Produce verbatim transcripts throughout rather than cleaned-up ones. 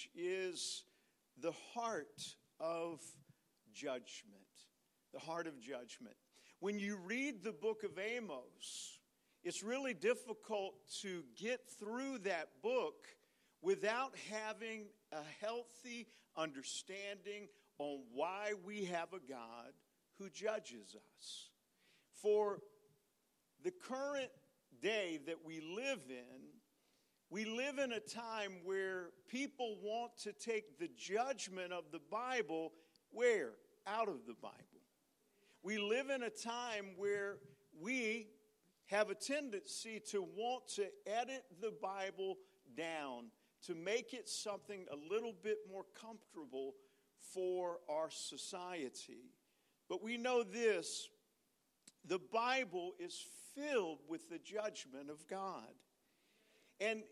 message is the heart of judgment. The heart of judgment. When you read the book of Amos, it's really difficult to get through that book without having a healthy understanding on why we have a God who judges us. For the current day that we live in, we live in a time where people want to take the judgment of the Bible, where? Out of the Bible. We live in a time where we have a tendency to want to edit the Bible down, to make it something a little bit more comfortable for our society. But we know this, the Bible is filled with the judgment of God. And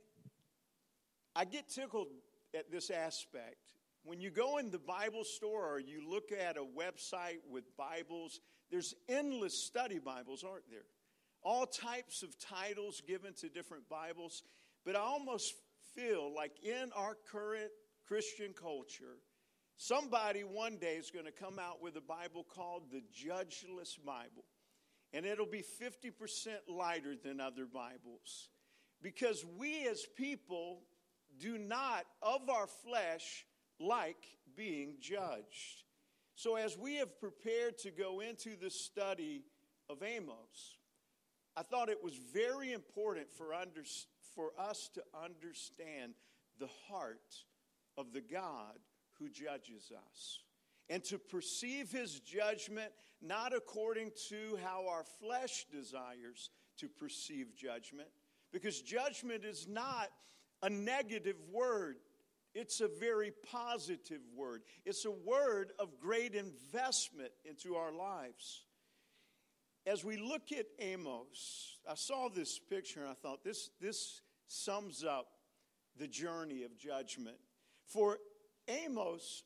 I get tickled at this aspect. When you go in the Bible store or you look at a website with Bibles, there's endless study Bibles, aren't there? All types of titles given to different Bibles. But I almost feel like in our current Christian culture, somebody one day is going to come out with a Bible called the Judgeless Bible. And it'll be fifty percent lighter than other Bibles. Because we as people do not, of our flesh, like being judged. So as we have prepared to go into the study of Amos, I thought it was very important for, under, for us to understand the heart of the God who judges us. And to perceive his judgment not according to how our flesh desires to perceive judgment. Because judgment is not a negative word. It's a very positive word. It's a word of great investment into our lives. As we look at Amos, I saw this picture and I thought this, this sums up the journey of judgment. For Amos,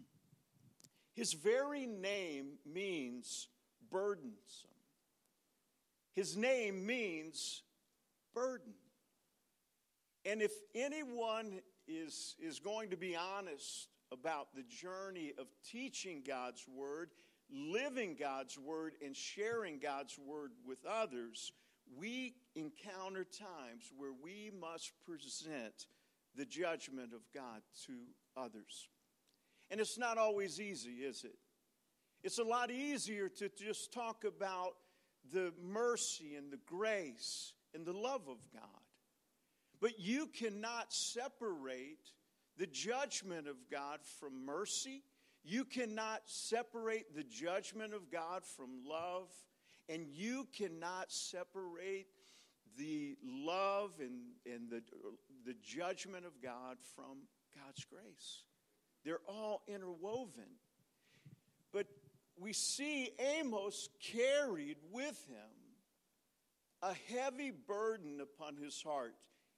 his very name means burdensome. His name means burden. And if anyone is, is going to be honest about the journey of teaching God's word, living God's word, and sharing God's word with others, we encounter times where we must present the judgment of God to others. And it's not always easy, is it? It's a lot easier to just talk about the mercy and the grace and the love of God. But you cannot separate the judgment of God from mercy. You cannot separate the judgment of God from love. And you cannot separate the love and, and the, the judgment of God from God's grace. They're all interwoven. But we see Amos carried with him a heavy burden upon his heart.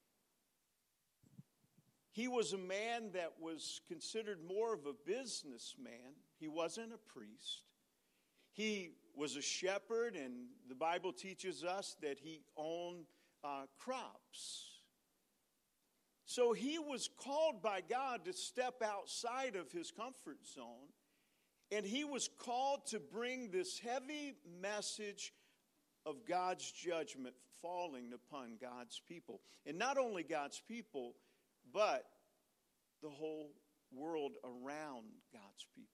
He was a man that was considered more of a businessman. He wasn't a priest. He was a shepherd, and the Bible teaches us that he owned uh, crops. So he was called by God to step outside of his comfort zone, and he was called to bring this heavy message of God's judgment falling upon God's people. And not only God's people, but the whole world around God's people.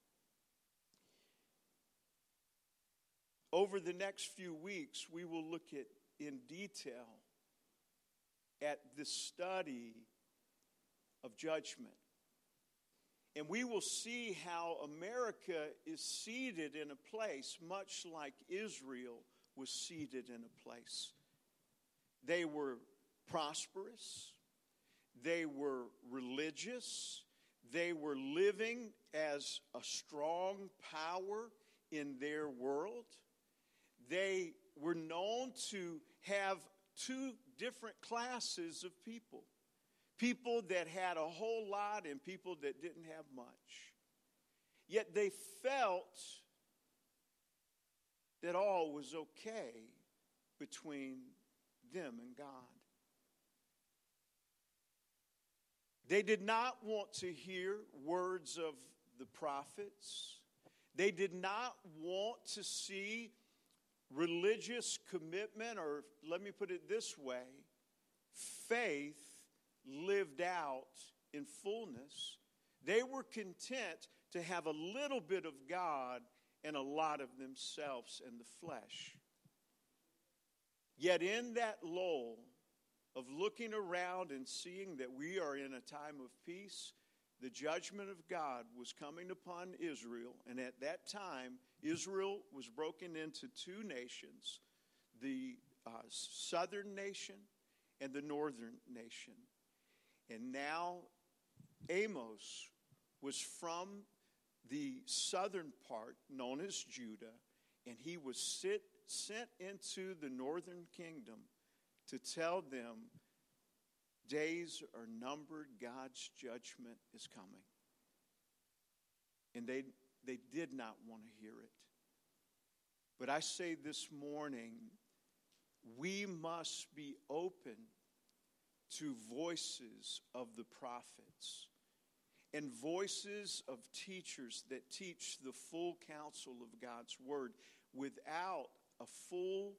Over the next few weeks, we will look at in detail at the study of judgment. And we will see how America is seated in a place much like Israel was seated in a place. They were prosperous. They were religious. They were living as a strong power in their world. They were known to have two different classes of people. People that had a whole lot and people that didn't have much. Yet they felt that all was okay between them and God. They did not want to hear words of the prophets. They did not want to see religious commitment, or let me put it this way, faith lived out in fullness. They were content to have a little bit of God and a lot of themselves and the flesh. Yet in that lull of looking around and seeing that we are in a time of peace, the judgment of God was coming upon Israel. And at that time, Israel was broken into two nations, the uh, southern nation and the northern nation. And now Amos was from the southern part, known as Judah, and he was sit, sent into the northern kingdom to tell them, days are numbered, God's judgment is coming. And they, they did not want to hear it. But I say this morning, we must be open to voices of the prophets and voices of teachers that teach the full counsel of God's word. Without a full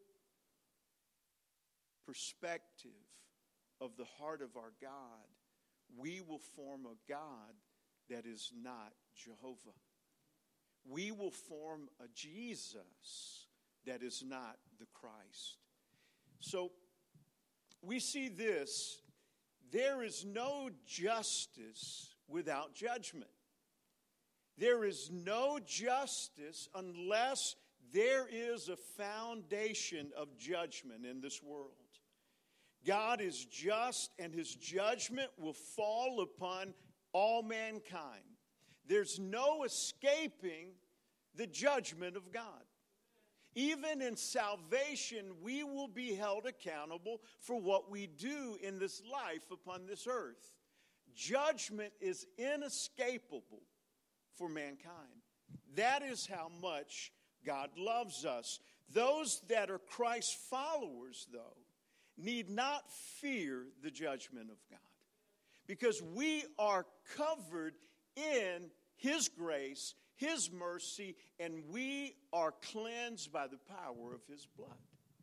perspective of the heart of our God, we will form a God that is not Jehovah. We will form a Jesus that is not the Christ. So we see this. There is no justice without judgment. There is no justice unless there is a foundation of judgment in this world. God is just, and his judgment will fall upon all mankind. There's no escaping the judgment of God. Even in salvation, we will be held accountable for what we do in this life upon this earth. Judgment is inescapable for mankind. That is how much God loves us. Those that are Christ followers, though, need not fear the judgment of God, because we are covered in his grace, his mercy, and we are cleansed by the power of his blood.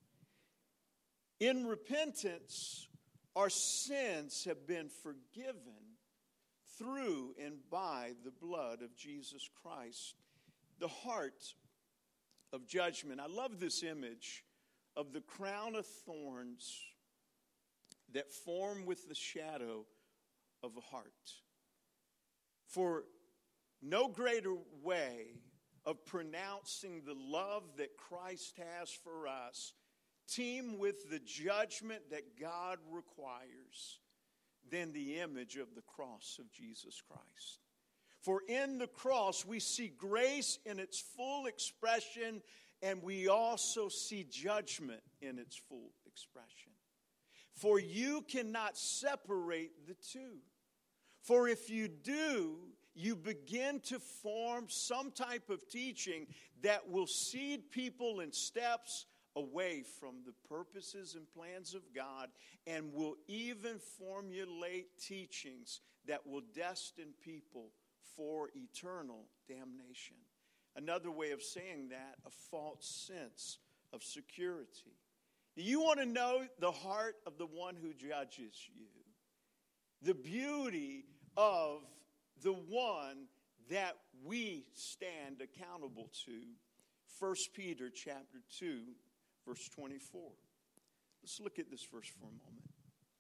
In repentance, our sins have been forgiven through and by the blood of Jesus Christ. The heart of judgment. I love this image of the crown of thorns that form with the shadow of a heart. For no greater way of pronouncing the love that Christ has for us, team with the judgment that God requires, than the image of the cross of Jesus Christ. For in the cross we see grace in its full expression, and we also see judgment in its full expression. For you cannot separate the two. For if you do, you begin to form some type of teaching that will seed people in steps away from the purposes and plans of God, and will even formulate teachings that will destine people for eternal damnation. Another way of saying that, a false sense of security. You want to know the heart of the one who judges you. The beauty of the one that we stand accountable to. First Peter chapter two, verse twenty-four. Let's look at this verse for a moment.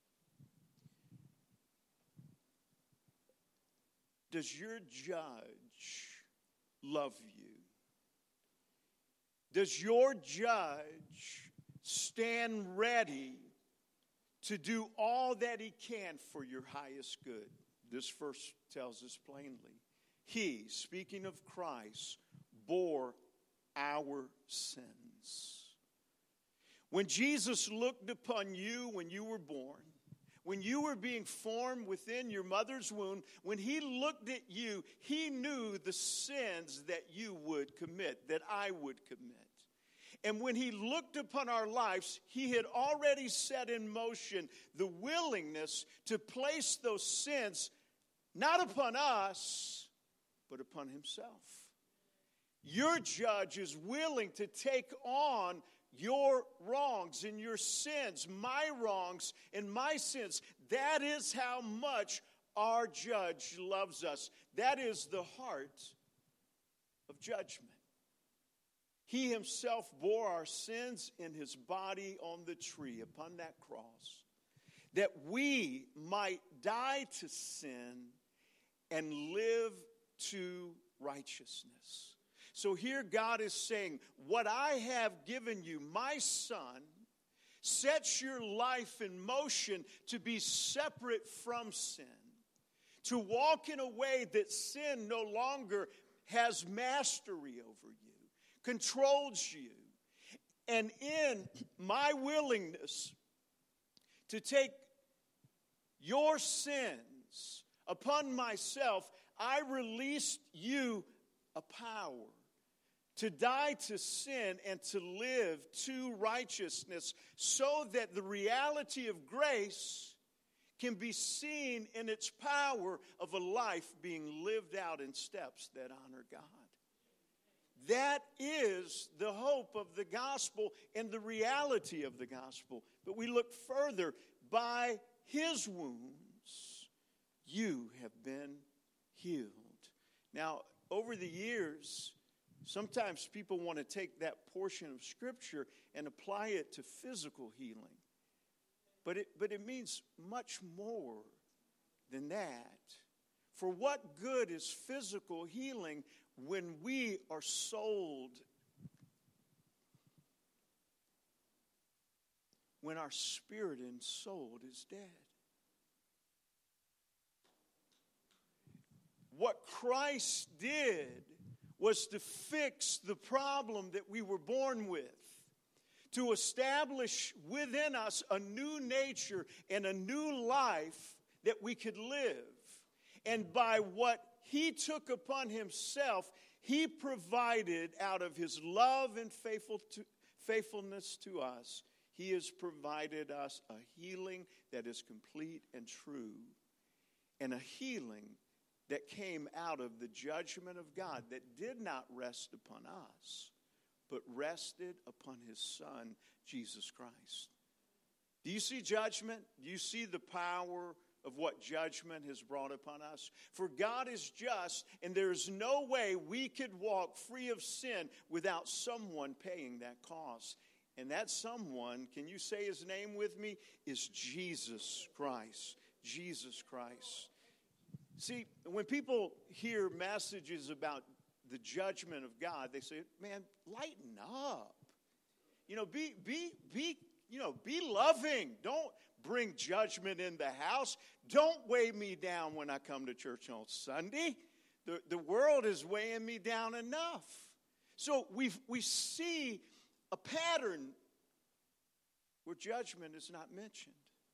Does your judge love you? Does your judge stand ready to do all that he can for your highest good? This verse tells us plainly. He, speaking of Christ, bore our sins. When Jesus looked upon you when you were born, when you were being formed within your mother's womb, when he looked at you, he knew the sins that you would commit, that I would commit. And when he looked upon our lives, he had already set in motion the willingness to place those sins not upon us, but upon himself. Your judge is willing to take on your wrongs and your sins, my wrongs and my sins. That is how much our judge loves us. That is the heart of judgment. He himself bore our sins in his body on the tree upon that cross, that we might die to sin and live to righteousness. So here God is saying, what I have given you, my son, sets your life in motion to be separate from sin, to walk in a way that sin no longer has mastery over you, controls you. And in my willingness to take your sins upon myself, I released you a power to die to sin and to live to righteousness, so that the reality of grace can be seen in its power of a life being lived out in steps that honor God. That is the hope of the gospel and the reality of the gospel. But we look further. By his wounds, you have been healed. Now, over the years, sometimes people want to take that portion of Scripture and apply it to physical healing. But it, but it means much more than that. For what good is physical healing when we are sold, when our spirit and soul is dead? What Christ did was to fix the problem that we were born with, to establish within us a new nature and a new life that we could live. And by what he took upon himself, he provided out of his love and faithful to, faithfulness to us, he has provided us a healing that is complete and true, and a healing that came out of the judgment of God that did not rest upon us, but rested upon his Son, Jesus Christ. Do you see judgment? Do you see the power of what judgment has brought upon us? For God is just, and there is no way we could walk free of sin without someone paying that cost. And that someone, can you say his name with me, is Jesus Christ. Jesus Christ. See, when people hear messages about the judgment of God, they say, man, lighten up. You know, be, be, be, you know, be loving. Don't bring judgment in the house. Don't weigh me down when I come to church on Sunday. The, the world is weighing me down enough. So we we see a pattern where judgment is not mentioned.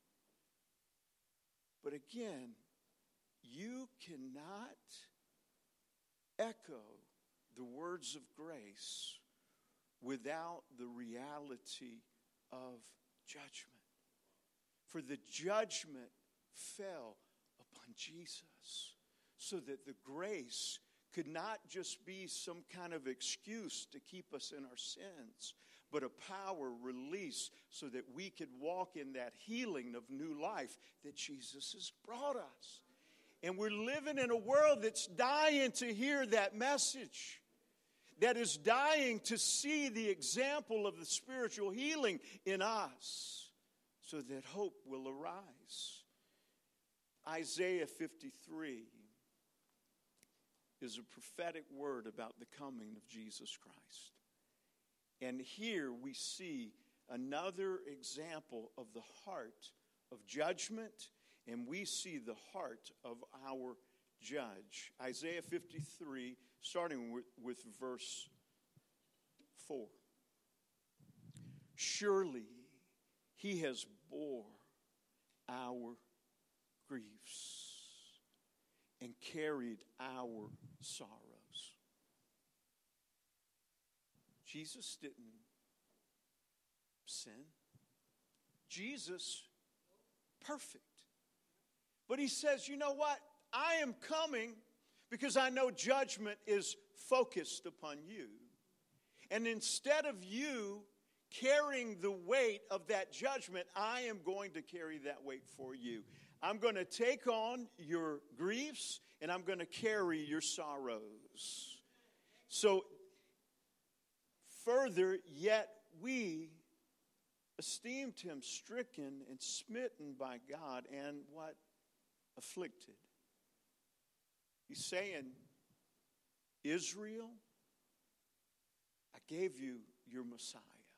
But again, you cannot echo the words of grace without the reality of judgment. For the judgment fell upon Jesus, so that the grace could not just be some kind of excuse to keep us in our sins, but a power released so that we could walk in that healing of new life that Jesus has brought us. And we're living in a world that's dying to hear that message, that is dying to see the example of the spiritual healing in us, so that hope will arise. Isaiah fifty-three is a prophetic word about the coming of Jesus Christ. And here we see another example of the heart of judgment, and we see the heart of our judge. Isaiah fifty-three, starting with, with verse four. Surely he has bore our griefs and carried our sorrows. Jesus didn't sin. Jesus, perfect. But he says, you know what? I am coming because I know judgment is focused upon you. And instead of you carrying the weight of that judgment, I am going to carry that weight for you. I'm going to take on your griefs, and I'm going to carry your sorrows. So, further, yet we esteemed him stricken and smitten by God, and what? Afflicted. He's saying, Israel, I gave you your Messiah.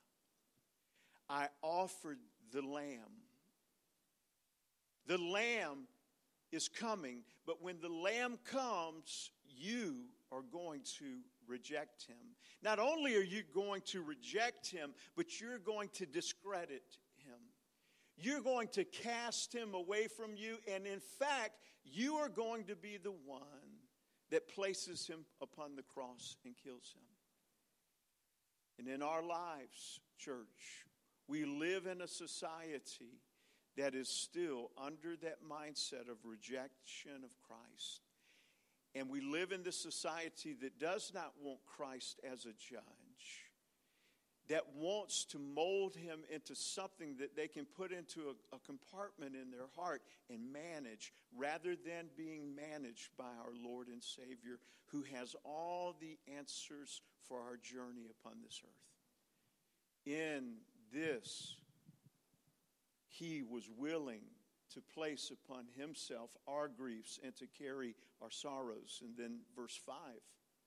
I offered the Lamb. The Lamb is coming, but when the Lamb comes, you are going to reject him. Not only are you going to reject him, but you're going to discredit him. You're going to cast him away from you, and in fact, you are going to be the one that places him upon the cross and kills him. And in our lives, church, we live in a society that is still under that mindset of rejection of Christ. And we live in this society that does not want Christ as a judge, that wants to mold him into something that they can put into a, a compartment in their heart and manage, rather than being managed by our Lord and Savior, who has all the answers for our journey upon this earth. In this, he was willing to place upon himself our griefs and to carry our sorrows. And then verse five.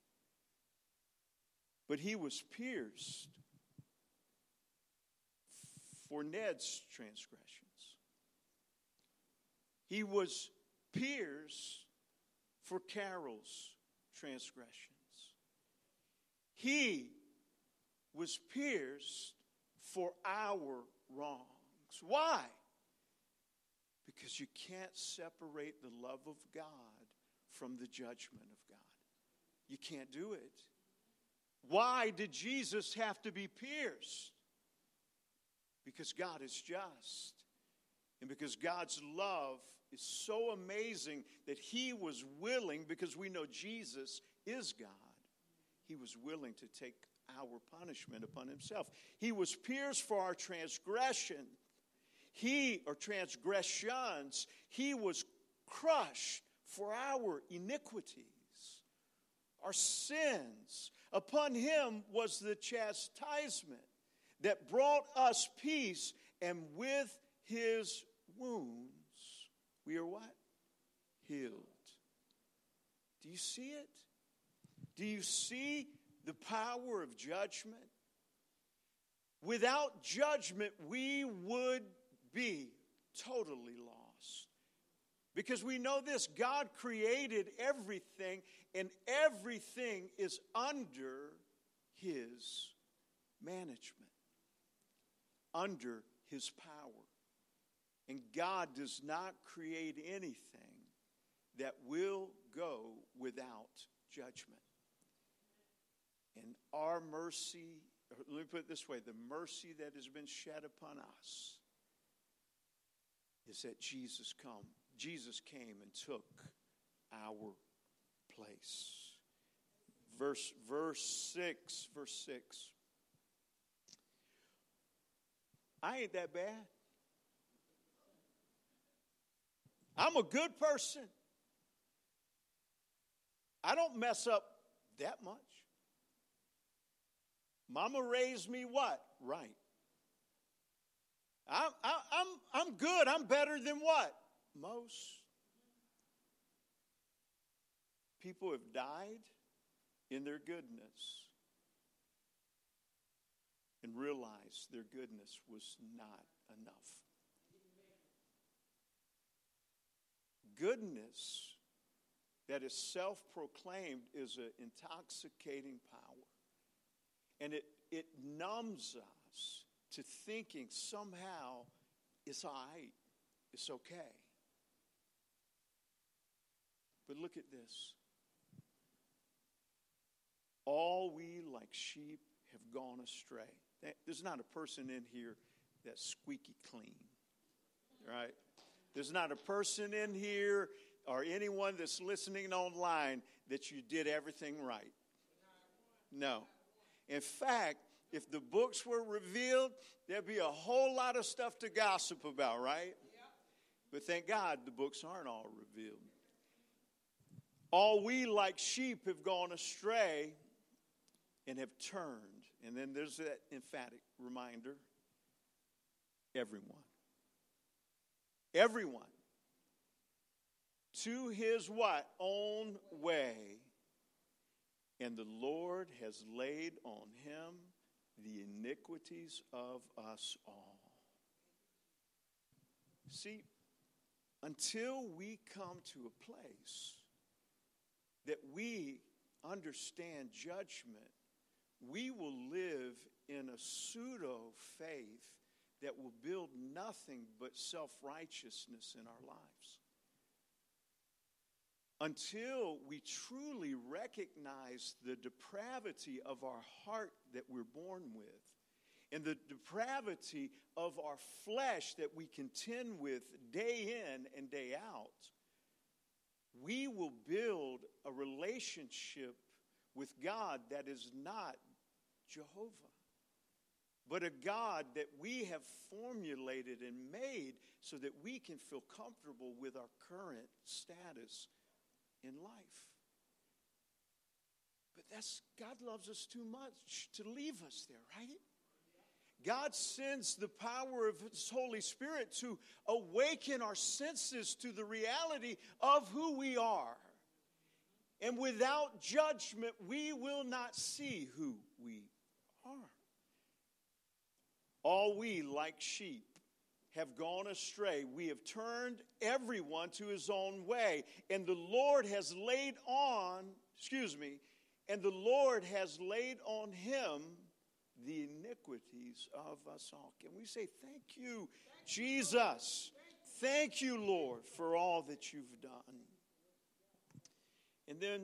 But he was pierced for Ned's transgressions. He was pierced for Carol's transgressions. He was pierced for our wrongs. Why? Because you can't separate the love of God from the judgment of God. You can't do it. Why did Jesus have to be pierced? Because God is just. And because God's love is so amazing that he was willing, because we know Jesus is God, he was willing to take our punishment upon himself. He was pierced for our transgression. He, or transgressions, he was crushed for our iniquities, our sins. Upon him was the chastisement that brought us peace, and with his wounds we are what? Healed. Do you see it? Do you see the power of judgment? Without judgment, we would be totally lost. Because we know this, God created everything, and everything is under his management, under his power. And God does not create anything that will go without judgment. And our mercy, let me put it this way, the mercy that has been shed upon us is that Jesus come. Jesus came and took our place. Verse, verse six, verse six. I ain't that bad. I'm a good person. I don't mess up that much. Mama raised me what? Right. I'm, I'm, I'm good. I'm better than what? Most. People have died in their goodness and realized their goodness was not enough. Goodness that is self-proclaimed is an intoxicating power. And it, it numbs us to thinking somehow it's all right, it's okay. But look at this. All we like sheep have gone astray. There's not a person in here that's squeaky clean, right? There's not a person in here, or anyone that's listening online that you did everything right. No. In fact, if the books were revealed, there'd be a whole lot of stuff to gossip about, right? But thank God the books aren't all revealed. All we like sheep have gone astray and have turned. And then there's that emphatic reminder. Everyone. Everyone. To his what? Own way. And the Lord has laid on him the iniquities of us all. See, until we come to a place that we understand judgment, we will live in a pseudo-faith that will build nothing but self-righteousness in our lives. Until we truly recognize the depravity of our heart that we're born with, and the depravity of our flesh that we contend with day in and day out, we will build a relationship with God that is not Jehovah, but a God that we have formulated and made so that we can feel comfortable with our current status in life. But that's, God loves us too much to leave us there, right? God sends the power of His Holy Spirit to awaken our senses to the reality of who we are. And without judgment, we will not see who we are. All we, like sheep, have gone astray. We have turned everyone to his own way. And the Lord has laid on, excuse me, and the Lord has laid on him the iniquities of us all. Can we say thank you, Jesus? Thank you, Lord, for all that you've done. And then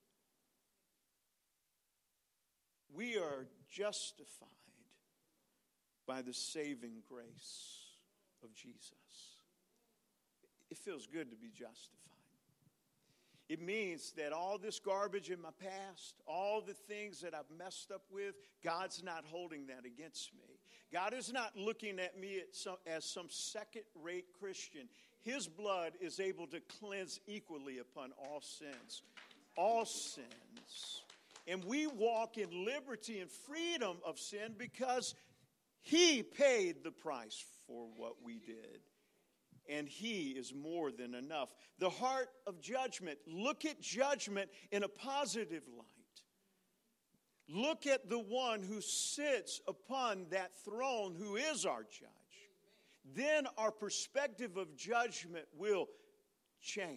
we are justified by the saving grace of Jesus. It feels good to be justified. It means that all this garbage in my past, all the things that I've messed up with, God's not holding that against me. God is not looking at me at some, as some second-rate Christian. His blood is able to cleanse equally upon all sins. All sins. And we walk in liberty and freedom of sin because He paid the price for what we did. And He is more than enough. The heart of judgment. Look at judgment in a positive light. Look at the one who sits upon that throne who is our judge. Then our perspective of judgment will change.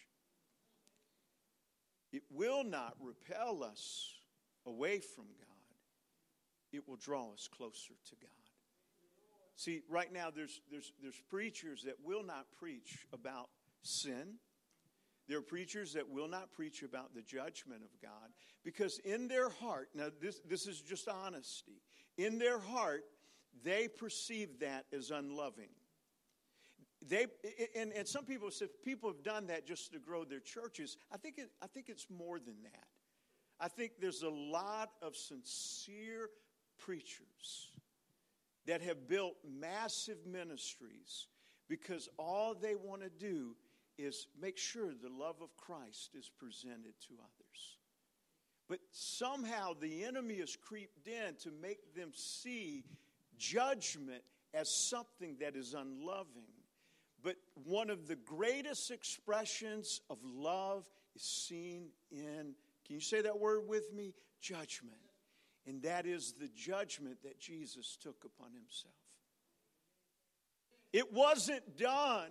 It will not repel us away from God. It will draw us closer to God. See, right now there's, there's, there's preachers that will not preach about sin. There are preachers that will not preach about the judgment of God because in their heart, now this, this is just honesty, in their heart, they perceive that as unloving. They and, and some people say people have done that just to grow their churches. I think it, I think it's more than that. I think there's a lot of sincere preachers that have built massive ministries because all they want to do is make sure the love of Christ is presented to others. But somehow the enemy has creeped in to make them see judgment as something that is unloving. But one of the greatest expressions of love is seen in, can you say that word with me? Judgment. And that is the judgment that Jesus took upon himself. It wasn't done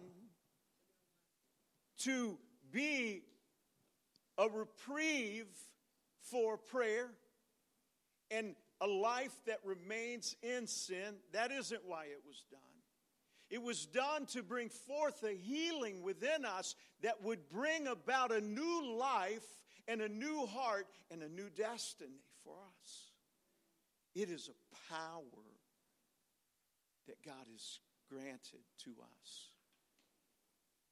to be a reprieve for prayer and a life that remains in sin. That isn't why it was done. It was done to bring forth a healing within us that would bring about a new life and a new heart and a new destiny for us. It is a power that God has granted to us.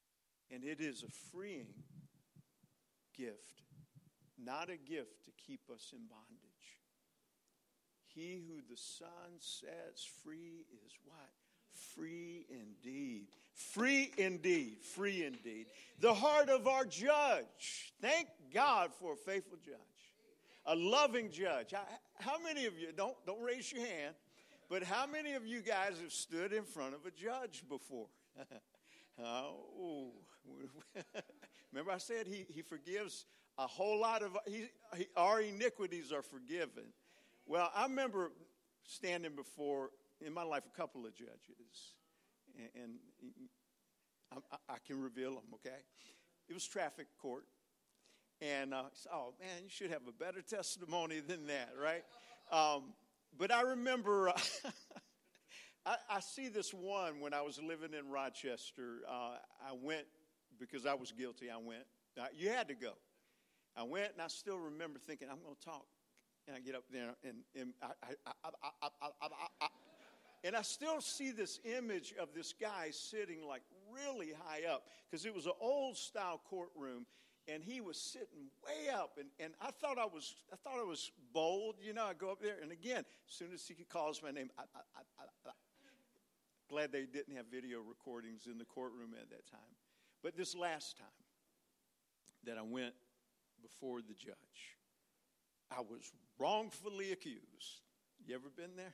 And it is a freeing gift, not a gift to keep us in bondage. He who the Son sets free is what? Free indeed. Free indeed. Free indeed. The heart of our judge. Thank God for a faithful judge. A loving judge. How many of you, don't, don't raise your hand, but how many of you guys have stood in front of a judge before? Oh, remember I said he, he forgives a whole lot of, he, he, our iniquities are forgiven. Well, I remember standing before, in my life, a couple of judges, and, and I, I can reveal them, okay? It was traffic court. And, uh, oh, man, you should have a better testimony than that, right? Um, but I remember, uh, I, I see this one when I was living in Rochester. Uh, I went, because I was guilty, I went. Uh, you had to go. I went, and I still remember thinking, I'm going to talk. And I get up there, and, and I, I, I, I, I, I, I, and I still see this image of this guy sitting, like, really high up, because it was an old-style courtroom. And he was sitting way up, and, and I thought I was I thought I was bold, you know. I go up there, and again, as soon as he calls my name, I, I, I, I, I, glad they didn't have video recordings in the courtroom at that time. But this last time that I went before the judge, I was wrongfully accused. You ever been there?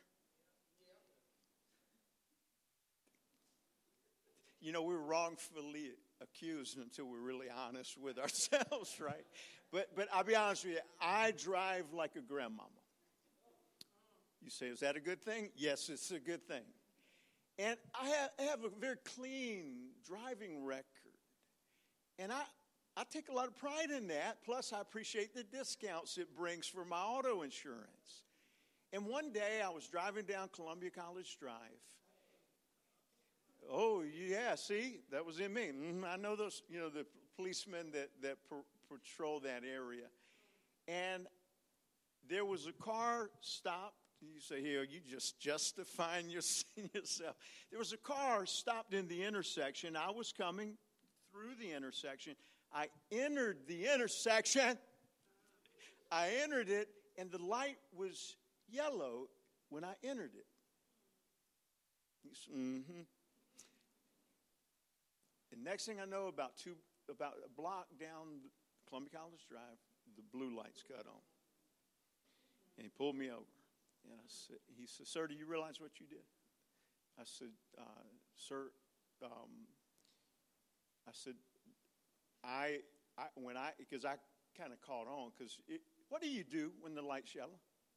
You know, we're wrongfully accused until we're really honest with ourselves, right? But but I'll be honest with you, I drive like a grandmama. You say, is that a good thing? Yes, it's a good thing. And I have, I have a very clean driving record. And I, I take a lot of pride in that. Plus, I appreciate the discounts it brings for my auto insurance. And one day, I was driving down Columbia College Drive. Oh, yeah, see, that was in me. Mm-hmm. I know those, you know, the policemen that, that per- patrol that area. And there was a car stopped. You say, here, you just justifying yourself. There was a car stopped in the intersection. I was coming through the intersection. I entered the intersection. I entered it, and the light was yellow when I entered it. Mm-hmm. And next thing I know, about two, about a block down Columbia College Drive, the blue lights cut on. And he pulled me over. And I said, he said, sir, do you realize what you did? I said, uh, sir, um, I said, I, I when I, because I kind of caught on, because what do you do when the light's yellow?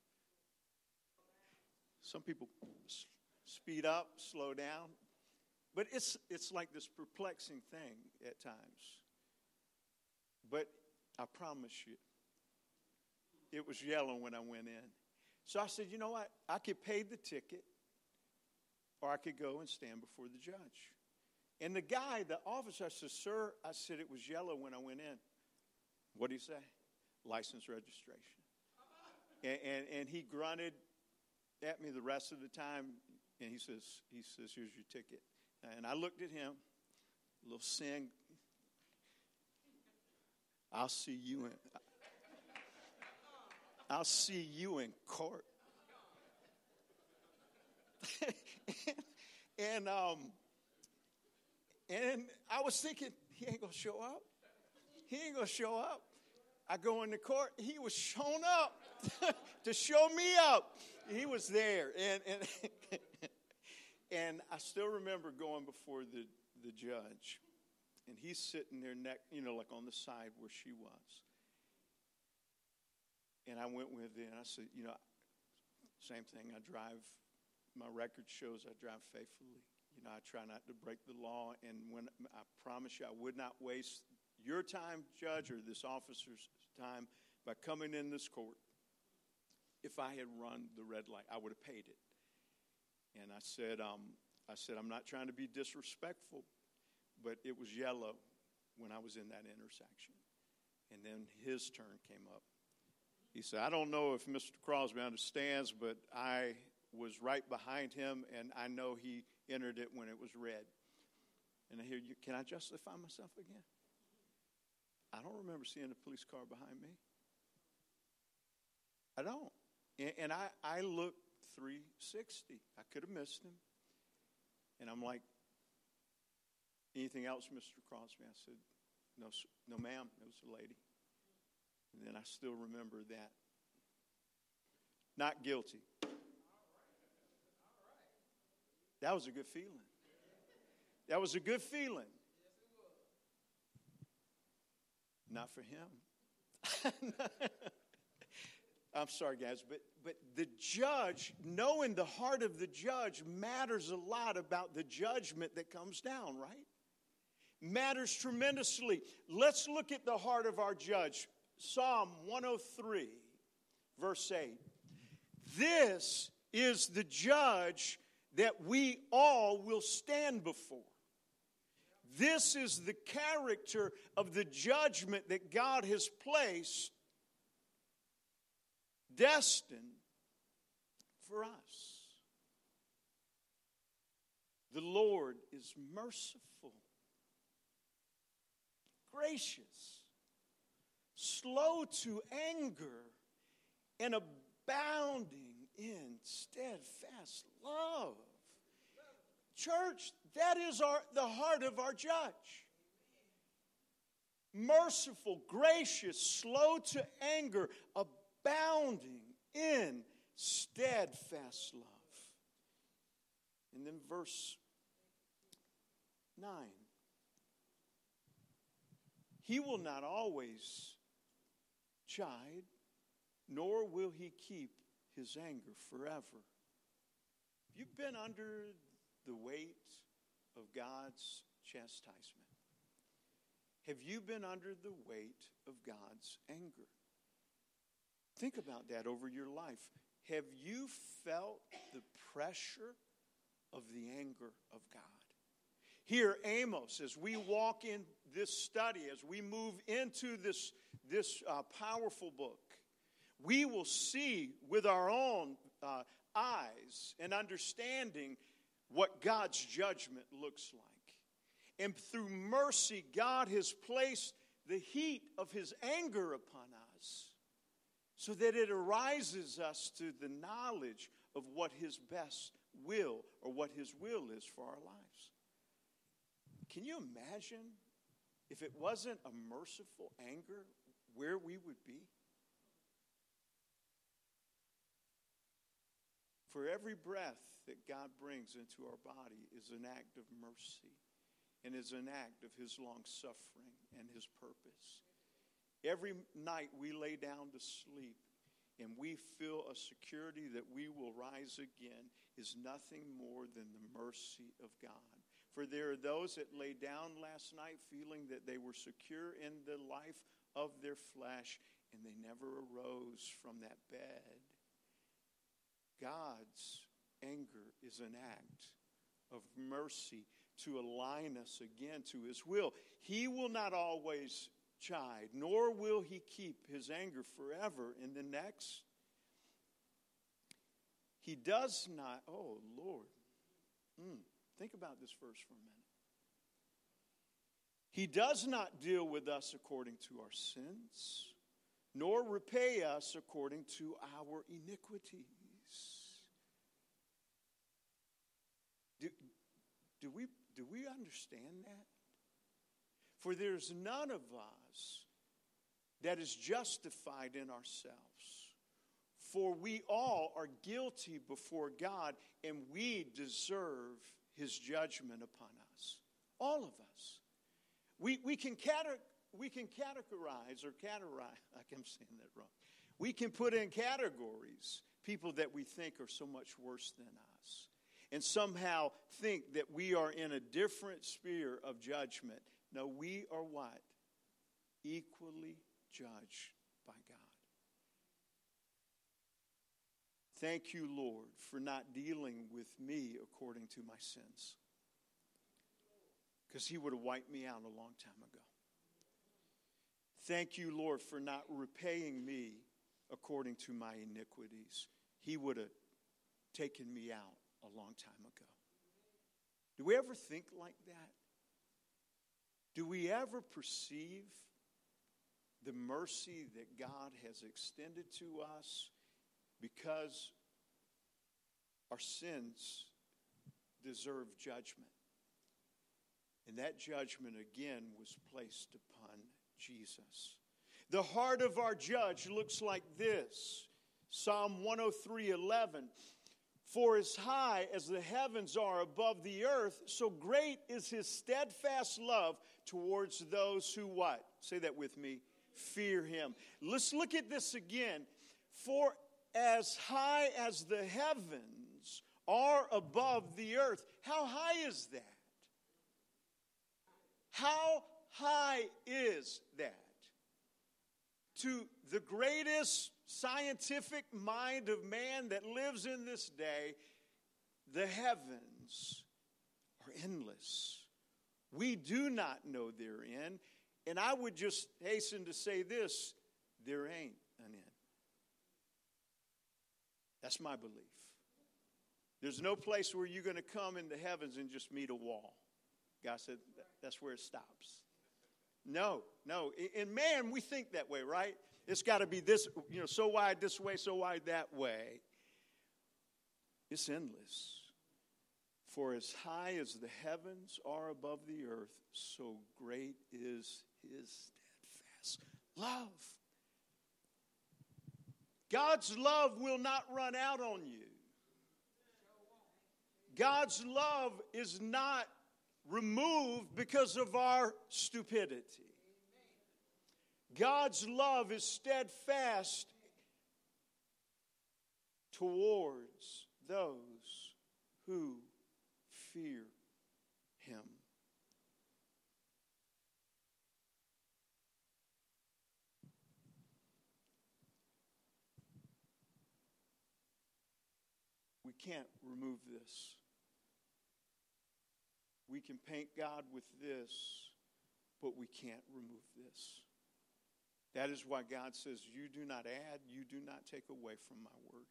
Some people s- speed up, slow down. But it's it's like this perplexing thing at times. But I promise you, it was yellow when I went in. So I said, you know what? I could pay the ticket, or I could go and stand before the judge. And the guy, the officer, I said, sir, I said it was yellow when I went in. What did he say? License registration. And, and, and he grunted at me the rest of the time, and he says, he says, here's your ticket. And I looked at him, a little sin. I'll see you in, I'll see you in court. and um, and I was thinking, he ain't gonna show up. He ain't gonna show up. I go into court. He was shown up to show me up. He was there, and and. And I still remember going before the, the judge, and he's sitting there, neck, you know, like on the side where she was. And I went with it, and I said, you know, same thing. I drive, my record shows I drive faithfully. You know, I try not to break the law, and when I promise you I would not waste your time, judge, or this officer's time by coming in this court. If I had run the red light, I would have paid it. And I said, um, I said, I'm not trying to be disrespectful, but it was yellow when I was in that intersection. And then his turn came up. He said, I don't know if Mister Crosby understands, but I was right behind him, and I know he entered it when it was red. And I hear, you, can I justify myself again? I don't remember seeing a police car behind me. I don't. And, and I, I looked three sixty. I could have missed him. And I'm like, anything else, Mister Crosby? I said, no, no, ma'am. It was a lady. And then I still remember that. Not guilty. That was a good feeling. That was a good feeling. Not for him. I'm sorry, guys, but, but the judge, knowing the heart of the judge matters a lot about the judgment that comes down, right? Matters tremendously. Let's look at the heart of our judge. Psalm one oh three, verse eight. This is the judge that we all will stand before. This is the character of the judgment that God has placed, destined for us. The Lord is merciful, gracious, slow to anger, and abounding in steadfast love. Church, that is our, the heart of our judge. Merciful, gracious, slow to anger, abounding in steadfast love. And then verse nine. He will not always chide, nor will he keep his anger forever. You've been under the weight of God's chastisement. Have you been under the weight of God's anger? Think about that over your life. Have you felt the pressure of the anger of God? Here, Amos, as we walk in this study, as we move into this, this uh, powerful book, we will see with our own uh, eyes and understanding what God's judgment looks like. And through mercy, God has placed the heat of his anger upon us so that it arises us to the knowledge of what his best will or what his will is for our lives. Can you imagine if it wasn't a merciful anger, where we would be? For every breath that God brings into our body is an act of mercy and is an act of his long suffering and his purpose. Every night we lay down to sleep and we feel a security that we will rise again is nothing more than the mercy of God. For there are those that lay down last night feeling that they were secure in the life of their flesh and they never arose from that bed. God's anger is an act of mercy to align us again to his will. He will not always chide, nor will he keep his anger forever. In the next, he does not, oh Lord, mm, think about this verse for a minute. He does not deal with us according to our sins, nor repay us according to our iniquities. Do, do we do we understand that? For there's none of us that is justified in ourselves. For we all are guilty before God, and we deserve his judgment upon us. All of us. We we can cate- we can categorize or categorize. I'm saying that wrong. We can put in categories people that we think are so much worse than us, and somehow think that we are in a different sphere of judgment. No, we are what? Equally judged by God. Thank you, Lord, for not dealing with me according to my sins. Because he would have wiped me out a long time ago. Thank you, Lord, for not repaying me according to my iniquities. He would have taken me out a long time ago. Do we ever think like that? Do we ever perceive the mercy that God has extended to us because our sins deserve judgment? And that judgment again was placed upon Jesus. The heart of our judge looks like this. Psalm one oh three eleven. For as high as the heavens are above the earth, so great is his steadfast love towards those who what? Say that with me. Fear him. Let's look at this again. For as high as the heavens are above the earth. How high is that? How high is that? To the greatest scientific mind of man that lives in this day, the heavens are endless. We do not know their end. And I would just hasten to say this, there ain't an end. That's my belief. There's no place where you're going to come into heavens and just meet a wall. God said that's where it stops. No, no. In man, we think that way, right? It's got to be this, you know, so wide this way, so wide that way. It's endless. For as high as the heavens are above the earth, so great is his steadfast love. God's love will not run out on you. God's love is not removed because of our stupidity. God's love is steadfast towards those who fear him. We can't remove this. We can paint God with this, but we can't remove this. That is why God says, you do not add, you do not take away from my word.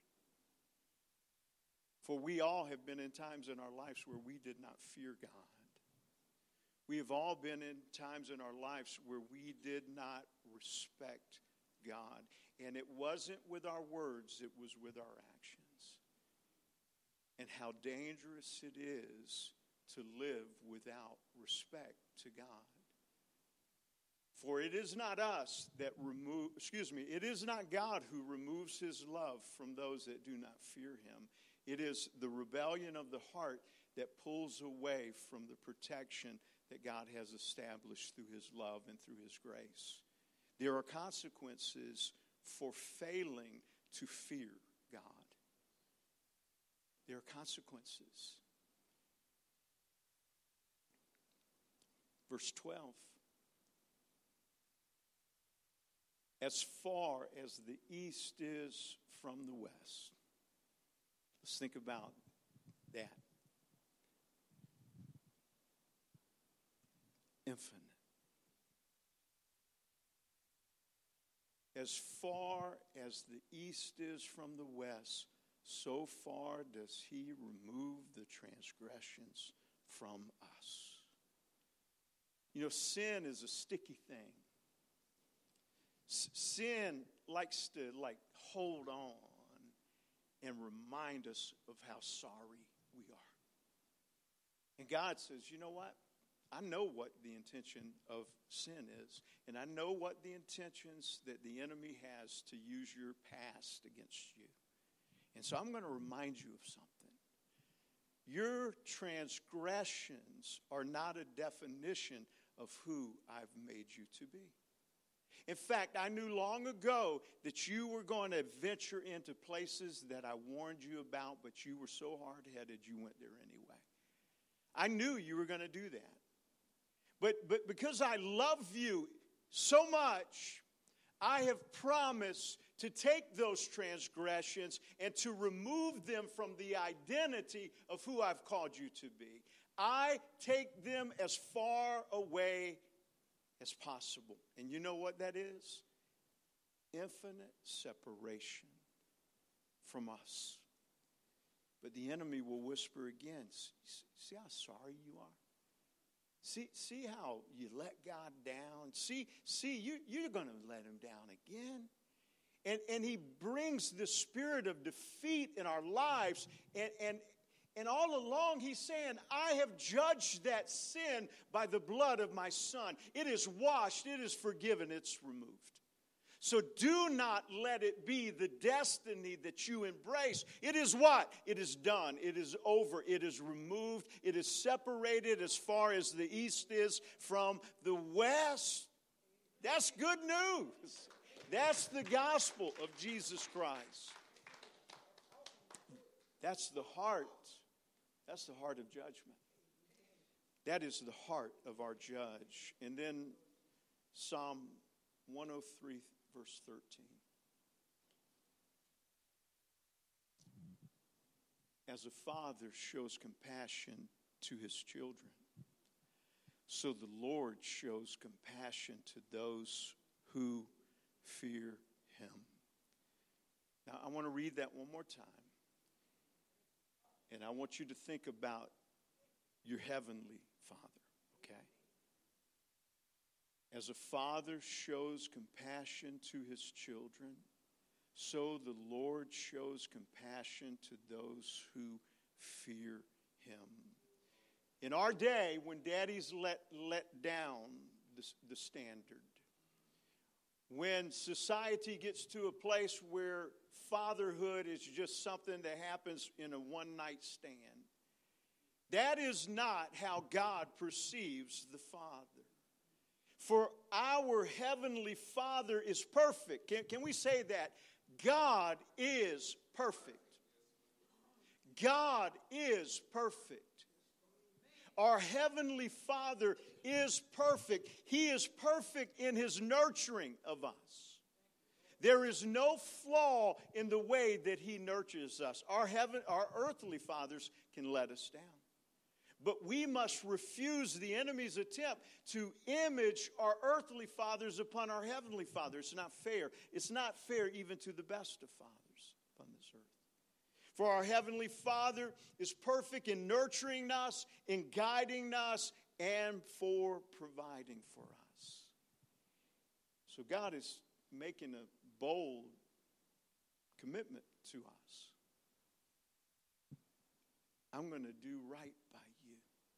For we all have been in times in our lives where we did not fear God. We have all been in times in our lives where we did not respect God. And it wasn't with our words, it was with our actions. And how dangerous it is to live without respect to God. For it is not us that remove, excuse me, it is not God who removes his love from those that do not fear him. It is the rebellion of the heart that pulls away from the protection that God has established through his love and through his grace. There are consequences for failing to fear God. There are consequences. Verse twelve. As far as the east is from the west. Let's think about that. Infinite. As far as the east is from the west, so far does he remove the transgressions from us. You know, sin is a sticky thing. S- sin likes to, like, hold on and remind us of how sorry we are. And God says, you know what? I know what the intention of sin is, and I know what the intentions that the enemy has to use your past against you. And so I'm going to remind you of something. Your transgressions are not a definition of who I've made you to be. In fact, I knew long ago that you were going to venture into places that I warned you about, but you were so hard-headed you went there anyway. I knew you were going to do that. But, but because I love you so much, I have promised to take those transgressions and to remove them from the identity of who I've called you to be. I take them as far away as possible. And you know what that is? Infinite separation from us. But the enemy will whisper again, see how sorry you are? See, see how you let God down? See, see, you, you're going to let him down again. And, and he brings the spirit of defeat in our lives. And, and, and all along he's saying, I have judged that sin by the blood of my Son. It is washed, it is forgiven, it's removed. So do not let it be the destiny that you embrace. It is what? It is done. It is over. It is removed. It is separated as far as the east is from the west. That's good news. That's the gospel of Jesus Christ. That's the heart. That's the heart of judgment. That is the heart of our judge. And then Psalm one oh three, verse thirteen. As a father shows compassion to his children, so the Lord shows compassion to those who fear him. Now, I want to read that one more time. And I want you to think about your heavenly Father, okay? As a father shows compassion to his children, so the Lord shows compassion to those who fear him. In our day, when daddies let, let down the, the standard, when society gets to a place where fatherhood is just something that happens in a one-night stand, that is not how God perceives the Father. For our heavenly Father is perfect. Can, can we say that? God is perfect. God is perfect. Our heavenly Father is perfect. He is perfect in his nurturing of us. There is no flaw in the way that he nurtures us. Our heaven, our earthly fathers can let us down. But we must refuse the enemy's attempt to image our earthly fathers upon our heavenly Father. It's not fair. It's not fair even to the best of fathers upon this earth. For our heavenly Father is perfect in nurturing us, in guiding us, and for providing for us. So God is making a bold commitment to us. I'm going to do right by you.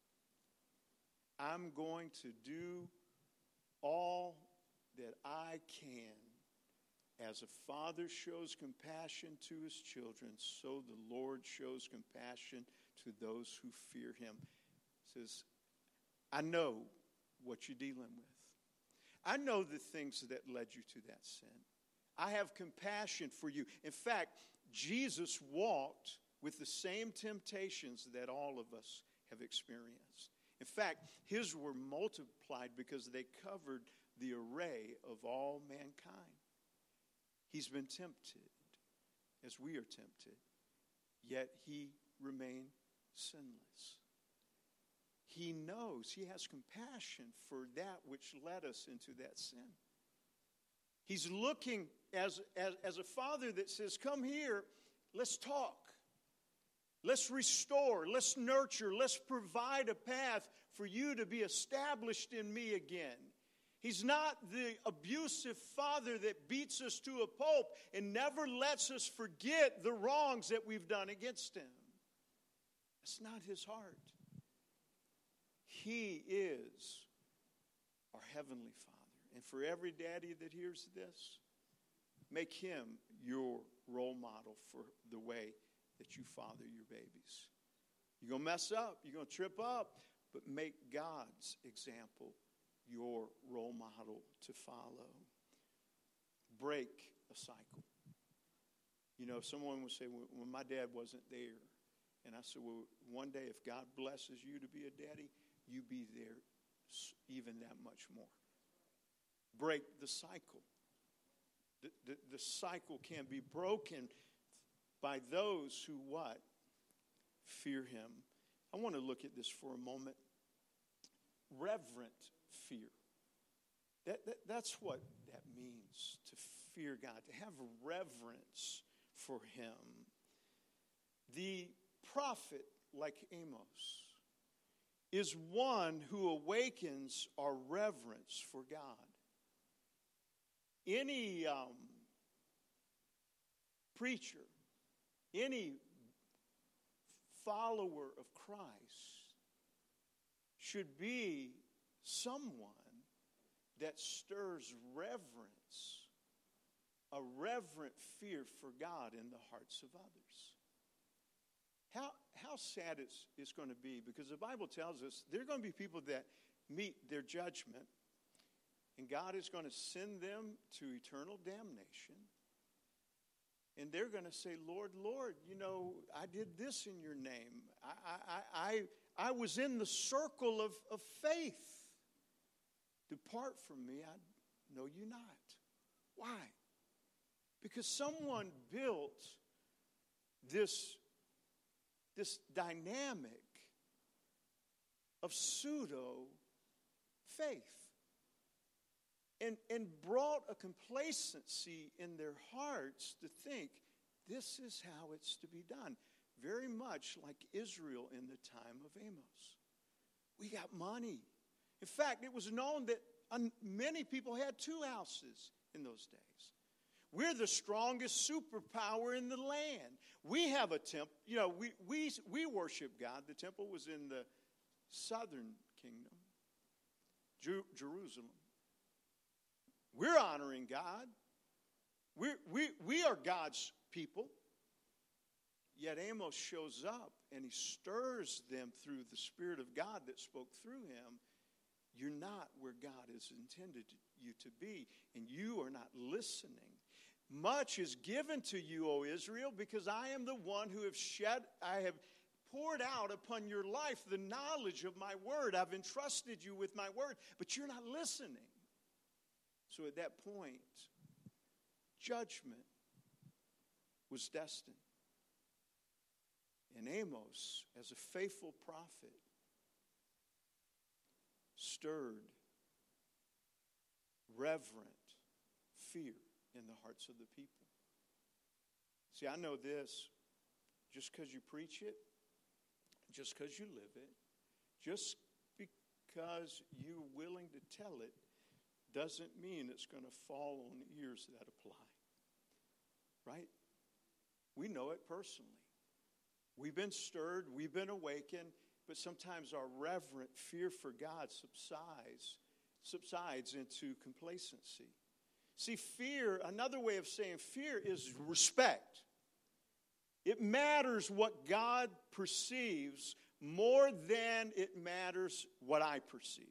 I'm going to do all that I can. As a father shows compassion to his children, so the Lord shows compassion to those who fear him. He says, I know what you're dealing with. I know the things that led you to that sin. I have compassion for you. In fact, Jesus walked with the same temptations that all of us have experienced. In fact, his were multiplied because they covered the array of all mankind. He's been tempted as we are tempted, yet he remained sinless. He knows, he has compassion for that which led us into that sin. He's looking as, as, as a father that says, come here, let's talk. Let's restore, let's nurture, let's provide a path for you to be established in me again. He's not the abusive father that beats us to a pulp and never lets us forget the wrongs that we've done against him. That's not his heart. He is our heavenly Father. And for every daddy that hears this, make him your role model for the way that you father your babies. You're going to mess up. You're going to trip up. But make God's example your role model to follow. Break a cycle. You know, someone would say, well, my dad wasn't there. And I said, well, one day if God blesses you to be a daddy, you be there even that much more. Break the cycle. The, the, the cycle can be broken by those who what? Fear him. I want to look at this for a moment. Reverent fear. That, that, that's what that means, to fear God, to have reverence for him. The prophet, like Amos, is one who awakens our reverence for God. Any um, preacher, any follower of Christ should be someone that stirs reverence, a reverent fear for God in the hearts of others. How, how sad it's, it's going to be, because the Bible tells us there are going to be people that meet their judgment, and God is going to send them to eternal damnation. And they're going to say, Lord, Lord, you know, I did this in your name. I, I, I, I was in the circle of, of faith. Depart from me, I know you not. Why? Because someone built this, this dynamic of pseudo faith and, and brought a complacency in their hearts to think this is how it's to be done. Very much like Israel in the time of Amos. We got money. In fact, it was known that many people had two houses in those days. We're the strongest superpower in the land. We have a temple. You know, we, we, we worship God. The temple was in the southern kingdom, Jer- Jerusalem. We're honoring God. We're, we, we are God's people. Yet Amos shows up and he stirs them through the Spirit of God that spoke through him. You're not where God has intended you to be, and you are not listening. Much is given to you, O Israel, because I am the one who have shed, I have poured out upon your life the knowledge of my word. I've entrusted you with my word, but you're not listening. So at that point, judgment was destined. And Amos, as a faithful prophet, stirred reverent fear in the hearts of the people. See, I know this, just because you preach it, just because you live it, just because you're willing to tell it, doesn't mean it's going to fall on ears that apply. Right? We know it personally. We've been stirred, we've been awakened, but sometimes our reverent fear for God subsides, subsides into complacency. See, fear, another way of saying fear is respect. It matters what God perceives more than it matters what I perceive.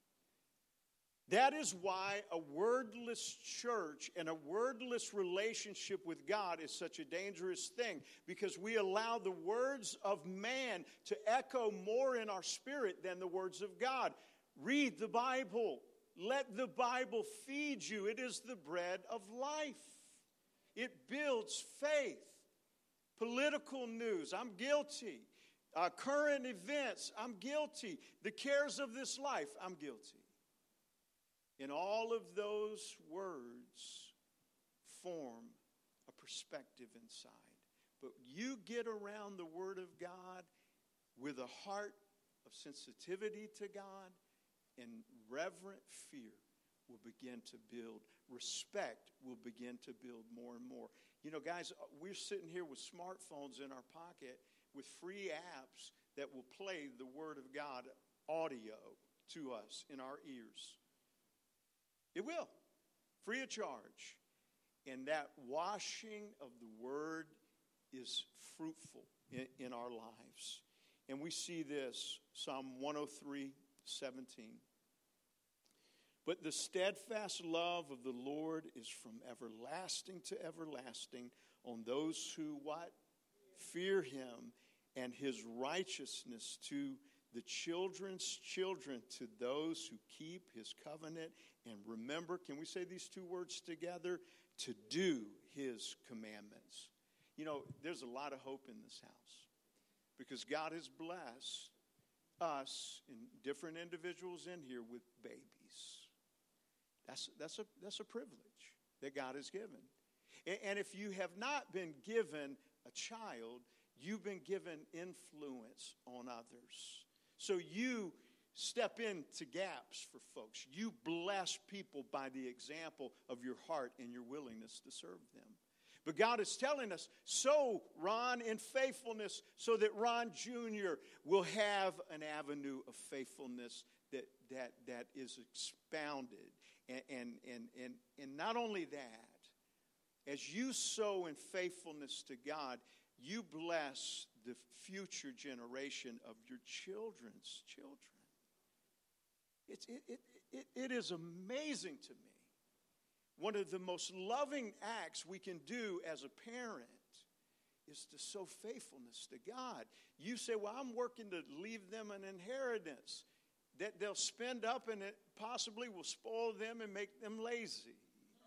That is why a wordless church and a wordless relationship with God is such a dangerous thing, because we allow the words of man to echo more in our spirit than the words of God. Read the Bible. Let the Bible feed you. It is the bread of life. It builds faith. Political news, I'm guilty. Uh, current events, I'm guilty. The cares of this life, I'm guilty. And all of those words form a perspective inside. But you get around the Word of God with a heart of sensitivity to God, and reverent fear will begin to build. Respect will begin to build more and more. You know, guys, we're sitting here with smartphones in our pocket with free apps that will play the Word of God audio to us in our ears. It will, free of charge. And that washing of the Word is fruitful in, in our lives. And we see this, Psalm one oh three, seventeen. But the steadfast love of the Lord is from everlasting to everlasting on those who, what? Fear him, and his righteousness to the children's children, to those who keep his covenant and remember, can we say these two words together? To do his commandments. You know, there's a lot of hope in this house because God has blessed us and different individuals in here with babies. That's, that's, a, that's a privilege that God has given. And, and if you have not been given a child, you've been given influence on others. So you step into gaps for folks. You bless people by the example of your heart and your willingness to serve them. But God is telling us, sow Ron in faithfulness so that Ron Junior will have an avenue of faithfulness that that that is expounded. And, and, and, and, and not only that, as you sow in faithfulness to God, you bless the future generation of your children's children. It's, it, it, it, it is amazing to me. One of the most loving acts we can do as a parent is to sow faithfulness to God. You say, well, I'm working to leave them an inheritance that they'll spend up, and it possibly will spoil them and make them lazy.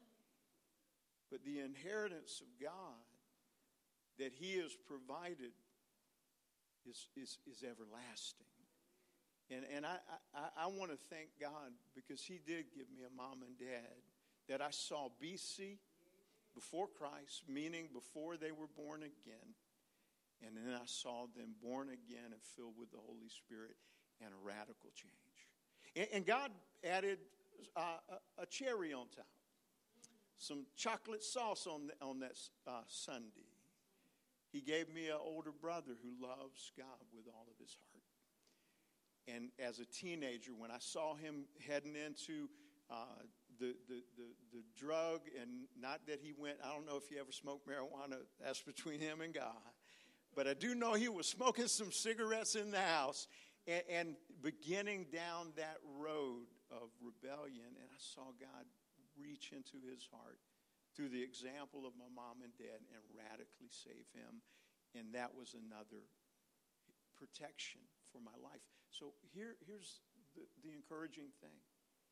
But the inheritance of God that He has provided is, is, is everlasting. And, and I, I, I want to thank God because He did give me a mom and dad that I saw B C, before Christ, meaning before they were born again. And then I saw them born again and filled with the Holy Spirit and a radical change. And, and God added uh, a, a cherry on top, some chocolate sauce on, the, on that uh, Sunday. He gave me an older brother who loves God with all of his heart. And as a teenager, when I saw him heading into uh, the, the, the, the drug, and not that he went, I don't know if he ever smoked marijuana, that's between him and God. But I do know he was smoking some cigarettes in the house and, and beginning down that road of rebellion. And I saw God reach into his heart through the example of my mom and dad and radically save him. And that was another protection for my life. So here, here's the, the encouraging thing.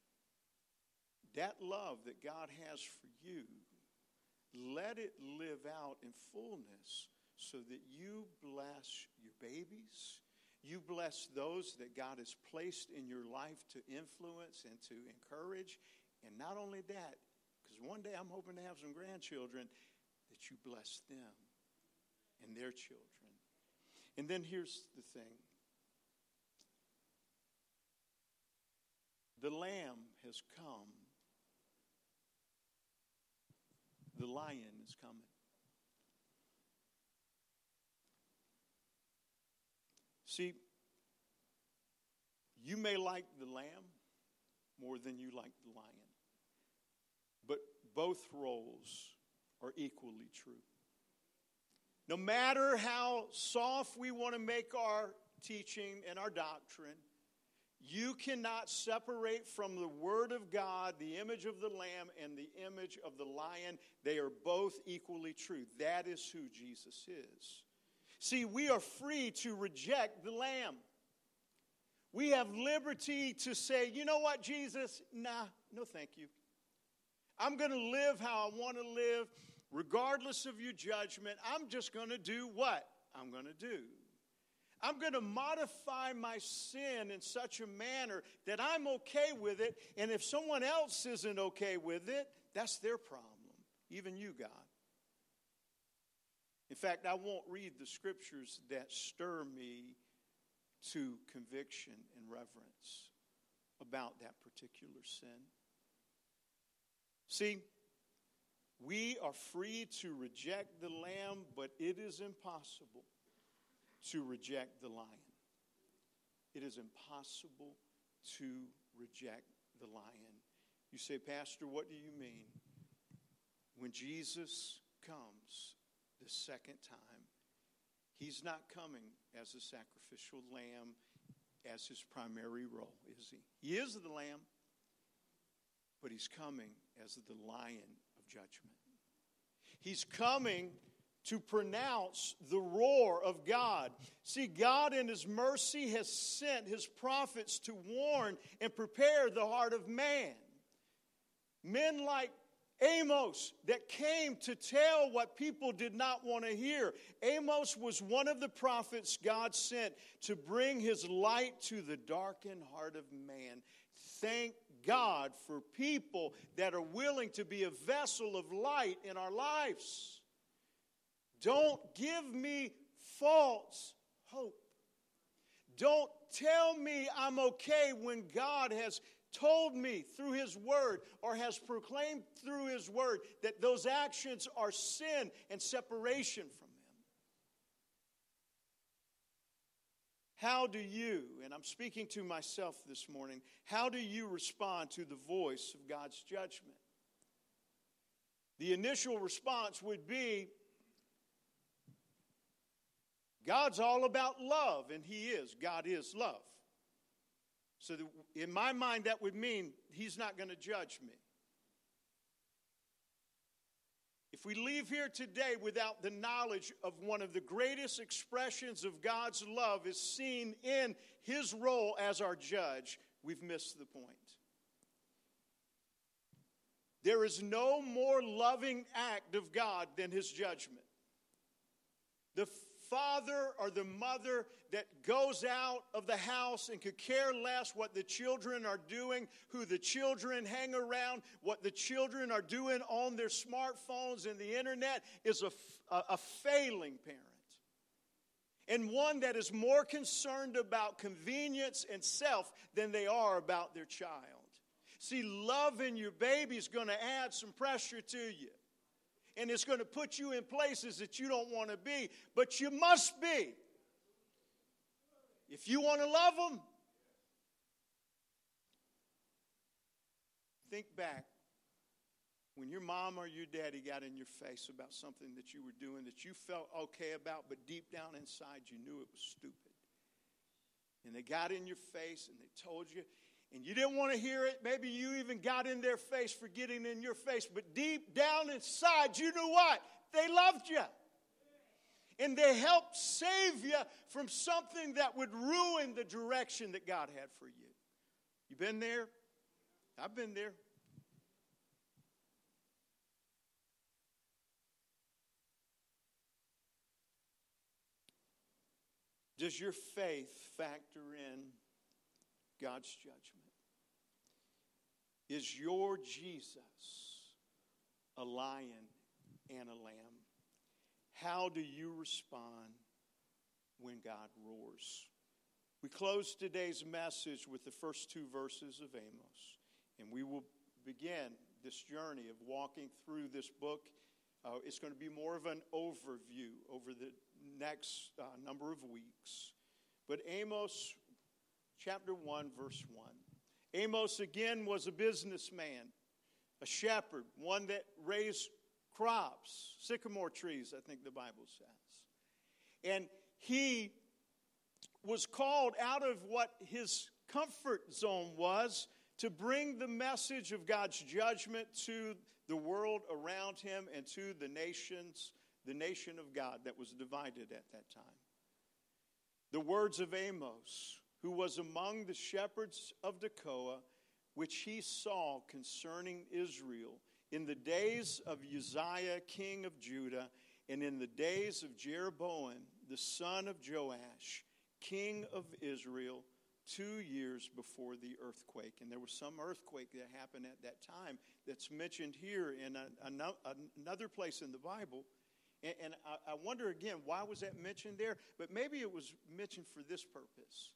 That love that God has for you, let it live out in fullness so that you bless your babies, you bless those that God has placed in your life to influence and to encourage. And not only that, because one day I'm hoping to have some grandchildren, that you bless them and their children. And then here's the thing. The Lamb has come. The Lion is coming. See, you may like the Lamb more than you like the Lion. But both roles are equally true. No matter how soft we want to make our teaching and our doctrine, you cannot separate from the Word of God the image of the Lamb and the image of the Lion. They are both equally true. That is who Jesus is. See, we are free to reject the Lamb. We have liberty to say, you know what, Jesus? Nah, no thank you. I'm going to live how I want to live, regardless of your judgment. I'm just going to do what I'm going to do. I'm going to modify my sin in such a manner that I'm okay with it. And if someone else isn't okay with it, that's their problem. Even you, God. In fact, I won't read the scriptures that stir me to conviction and reverence about that particular sin. See, we are free to reject the Lamb, but it is impossible to reject the Lion. It is impossible to reject the Lion. You say, Pastor, what do you mean? When Jesus comes the second time, He's not coming as a sacrificial lamb as His primary role, is He? He is the Lamb, but He's coming as the Lion of judgment. He's coming to pronounce the roar of God. See, God in His mercy has sent His prophets to warn and prepare the heart of man. Men like Amos that came to tell what people did not want to hear. Amos was one of the prophets God sent to bring His light to the darkened heart of man. Thank God for people that are willing to be a vessel of light in our lives. Don't give me false hope. Don't tell me I'm okay when God has told me through His Word or has proclaimed through His Word that those actions are sin and separation from Him. How do you, and I'm speaking to myself this morning, how do you respond to the voice of God's judgment? The initial response would be, God's all about love, and He is. God is love. So that in my mind, that would mean He's not going to judge me. If we leave here today without the knowledge of one of the greatest expressions of God's love is seen in His role as our judge, we've missed the point. There is no more loving act of God than His judgment. The father or the mother that goes out of the house and could care less what the children are doing, who the children hang around, what the children are doing on their smartphones and the internet is a, a, a failing parent. And one that is more concerned about convenience and self than they are about their child. See, loving your baby is going to add some pressure to you. And it's going to put you in places that you don't want to be. But you must be. If you want to love them, think back when your mom or your daddy got in your face about something that you were doing that you felt okay about, but deep down inside you knew it was stupid. And they got in your face and they told you, and you didn't want to hear it. Maybe you even got in their face for getting in your face. But deep down inside, you knew what? They loved you. And they helped save you from something that would ruin the direction that God had for you. You been there? I've been there. Does your faith factor in God's judgment? Is your Jesus a lion and a lamb? How do you respond when God roars? We close today's message with the first two verses of Amos, and we will begin this journey of walking through this book. Uh, it's going to be more of an overview over the next uh, number of weeks. But Amos chapter one, verse one. Amos, again, was a businessman, a shepherd, one that raised crops, sycamore trees, I think the Bible says. And he was called out of what his comfort zone was to bring the message of God's judgment to the world around him and to the nations, the nation of God that was divided at that time. The words of Amos, who was among the shepherds of Tekoa, which he saw concerning Israel in the days of Uzziah, king of Judah, and in the days of Jeroboam, the son of Joash, king of Israel, two years before the earthquake. And there was some earthquake that happened at that time that's mentioned here in a, a, another place in the Bible. And, and I, I wonder again, why was that mentioned there? But maybe it was mentioned for this purpose.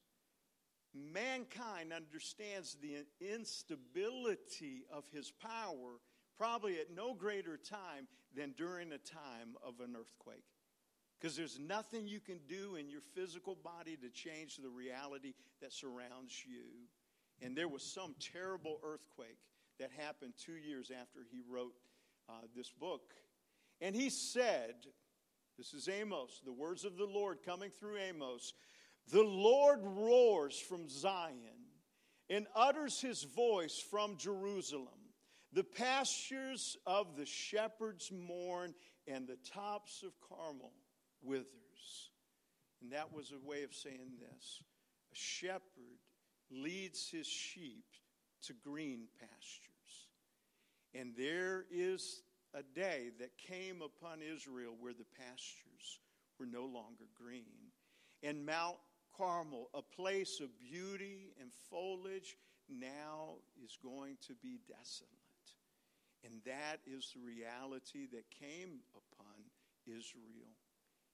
Mankind understands the instability of his power probably at no greater time than during a time of an earthquake. Because there's nothing you can do in your physical body to change the reality that surrounds you. And there was some terrible earthquake that happened two years after he wrote uh, this book. And he said, this is Amos, the words of the Lord coming through Amos, "The Lord roars from Zion and utters his voice from Jerusalem. The pastures of the shepherds mourn, and the tops of Carmel withers." And that was a way of saying this. A shepherd leads his sheep to green pastures. And there is a day that came upon Israel where the pastures were no longer green. And Mount Carmel, a place of beauty and foliage, now is going to be desolate. And that is the reality that came upon Israel.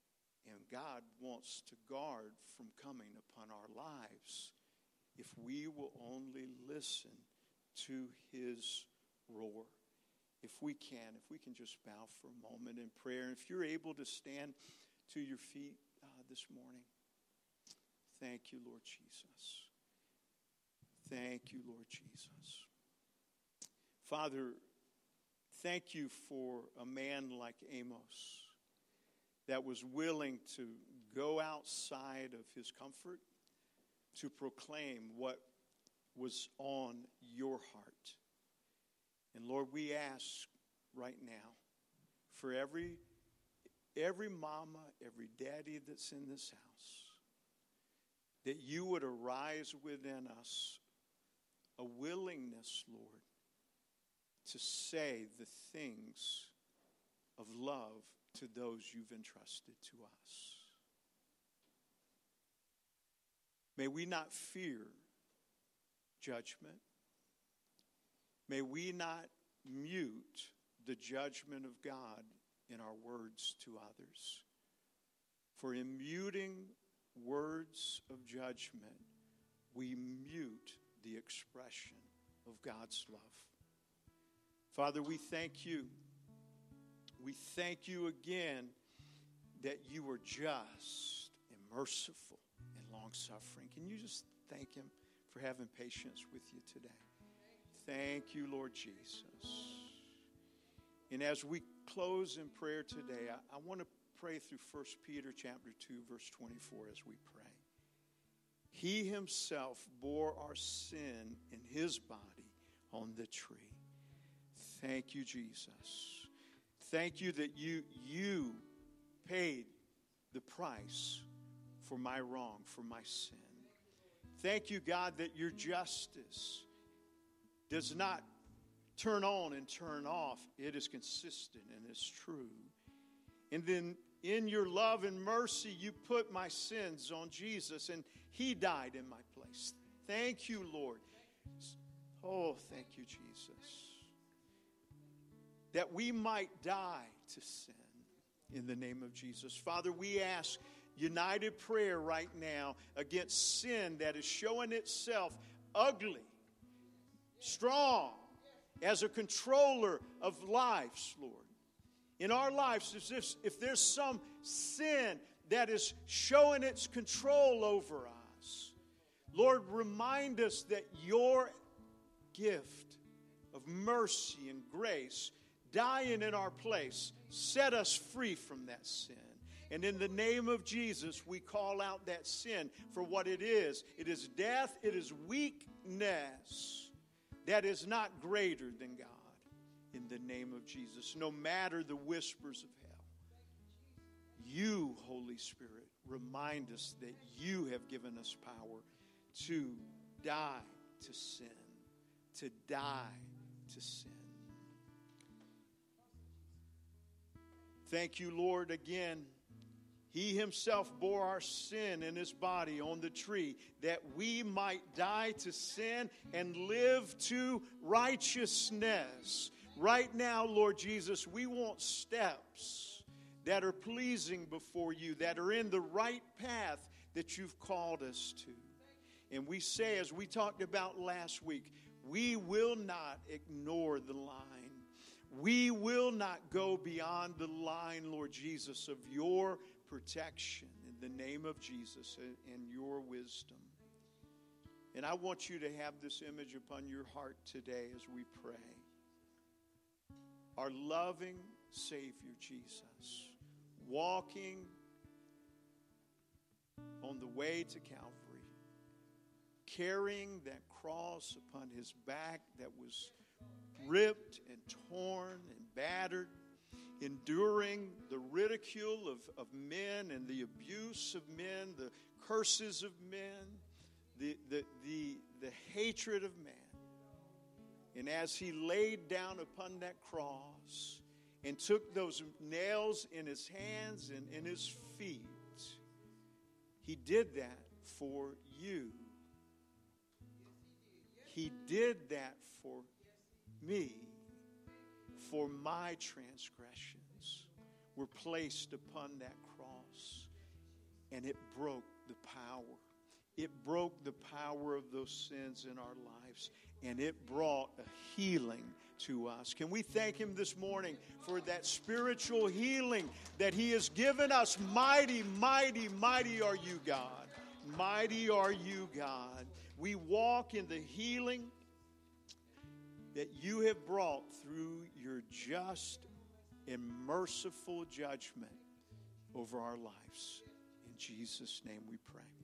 And God wants to guard from coming upon our lives if we will only listen to his roar. If we can, if we can just bow for a moment in prayer. If you're able to stand to your feet uh, this morning. Thank you, Lord Jesus. Thank you, Lord Jesus. Father, thank you for a man like Amos that was willing to go outside of his comfort to proclaim what was on your heart. And Lord, we ask right now for every, every mama, every daddy that's in this house, that you would arise within us a willingness, Lord, to say the things of love to those you've entrusted to us. May we not fear judgment. May we not mute the judgment of God in our words to others. For in muting words of judgment, we mute the expression of God's love. Father, we thank you. We thank you again that you are just and merciful and long-suffering. Can you just thank him for having patience with you today? Thank you, Lord Jesus. And as we close in prayer today, I, I want to pray through First Peter chapter two, verse twenty-four as we pray. He himself bore our sin in his body on the tree. Thank you, Jesus. Thank you that you, you paid the price for my wrong, for my sin. Thank you, God, that your justice does not turn on and turn off. It is consistent and it's true. And then in your love and mercy, you put my sins on Jesus, and he died in my place. Thank you, Lord. Oh, thank you, Jesus. That we might die to sin in the name of Jesus. Father, we ask united prayer right now against sin that is showing itself ugly, strong, as a controller of lives, Lord. In our lives, if, if there's some sin that is showing its control over us, Lord, remind us that your gift of mercy and grace, dying in our place, set us free from that sin. And in the name of Jesus, we call out that sin for what it is. It is death, it is weakness that is not greater than God. In the name of Jesus, no matter the whispers of hell, you, Holy Spirit, remind us that you have given us power to die to sin, to die to sin. Thank you, Lord, again. He himself bore our sin in his body on the tree that we might die to sin and live to righteousness. Right now, Lord Jesus, we want steps that are pleasing before you, that are in the right path that you've called us to. And we say, as we talked about last week, we will not ignore the line. We will not go beyond the line, Lord Jesus, of your protection in the name of Jesus and your wisdom. And I want you to have this image upon your heart today as we pray. Our loving Savior, Jesus, walking on the way to Calvary, carrying that cross upon his back that was ripped and torn and battered, enduring the ridicule of, of men and the abuse of men, the curses of men, the, the, the, the hatred of man. And as he laid down upon that cross and took those nails in his hands and in his feet, he did that for you. He did that for me. For my transgressions were placed upon that cross. and it broke the power. It broke the power of those sins in our lives, and it brought a healing to us. Can we thank Him this morning for that spiritual healing that He has given us? Mighty, mighty, mighty are you, God. Mighty are you, God. We walk in the healing that you have brought through your just and merciful judgment over our lives. In Jesus' name we pray.